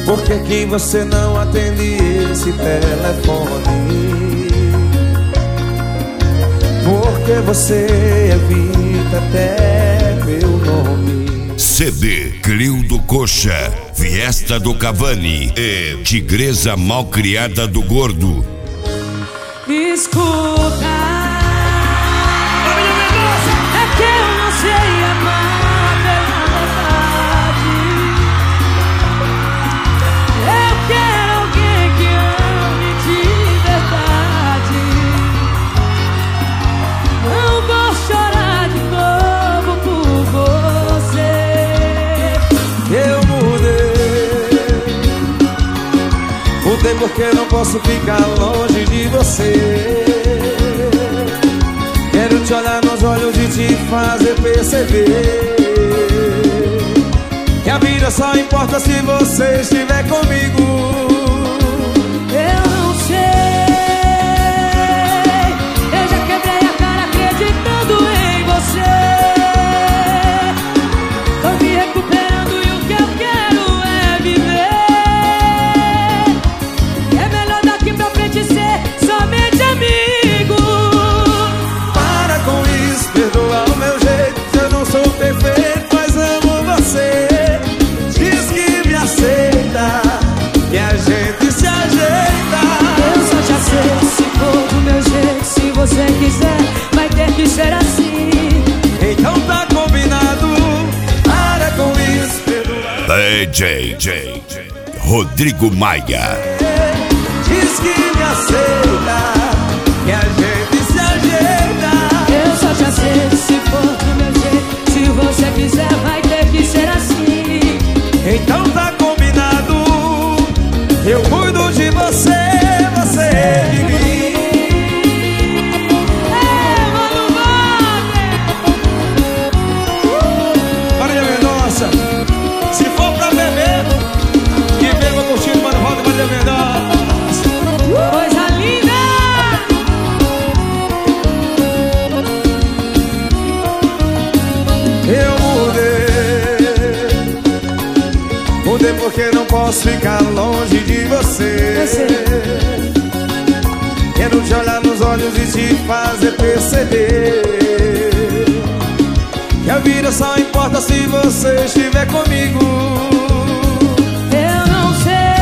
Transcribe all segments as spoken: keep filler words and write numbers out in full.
Por que que você não atende esse telefone? Por que você evita até meu nome? C D Cleildo Coxa, Fiesta do Cavani e Tigresa Malcriada do Gordo. Escuta, é que eu não sei amar pela verdade. Eu quero alguém que ame de verdade. Não vou chorar de novo por você. Eu mudei, mudei porque não posso ficar longe de você. Quero te olhar nos olhos e te fazer perceber que a vida só importa se você estiver comigo. Eu não sei, eu já quebrei a cara acreditando em você. Tô me recuperando e o que eu quero é viver. É melhor daqui pra frente ser somente amigo. Para com isso, perdoa o meu jeito. Eu não sou perfeito, mas amo você. Diz que me aceita, que a gente se ajeita. Eu só te aceito se for do meu jeito. Se você quiser, vai ter que ser assim. Então tá combinado. Para com isso, perdoa. D J J Rodrigo Maia. Diz que me aceita, que a gente se ajeita. Eu só te aceito se for do meu jeito. Se você quiser, vai ter que ser assim. Então tá combinado. Eu cuido de você, você de mim. É, mano, Marília Mendonça, se for pra beber, que beba curtindo, mano, roda Marília Mendonça. coisa linda. Eu mudei, mudei porque não posso ficar longe de você. Quero te olhar nos olhos e te fazer perceber que a vida só importa se você estiver comigo. Eu não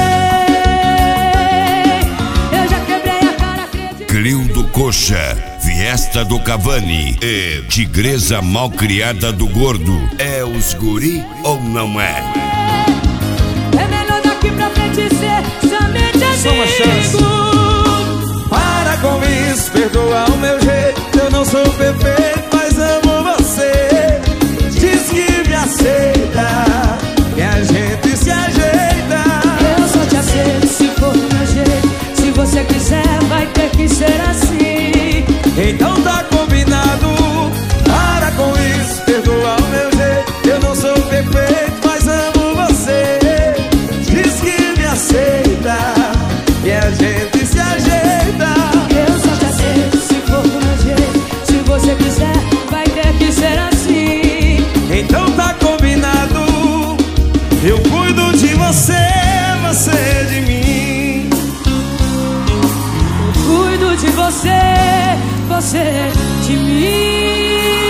sei, eu já quebrei a cara acreditando. Cleildo Coxa, Fiesta do Cavani e Tigresa Malcriada do Gordo. É os guri ou não é? É melhor daqui pra frente ser somente Só uma chance. amigo. Para com isso, perdoa o meu jeito. Eu não sou perfeito, mas amo você. Diz que me aceita, que a gente se ajeita. Eu só te aceito se for do meu jeito. Se você quiser, vai ter que ser assim. Então tá combinado. Para com isso, perdoa o meu jeito. Eu não sou perfeito, mas amo você. Diz que me aceita, que a gente se ajeita. Eu só te aceito se for do meu jeito. Se você quiser, vai ter que ser assim. Então tá combinado. Eu cuido de você, você de mim. Cuido de você, você de mim.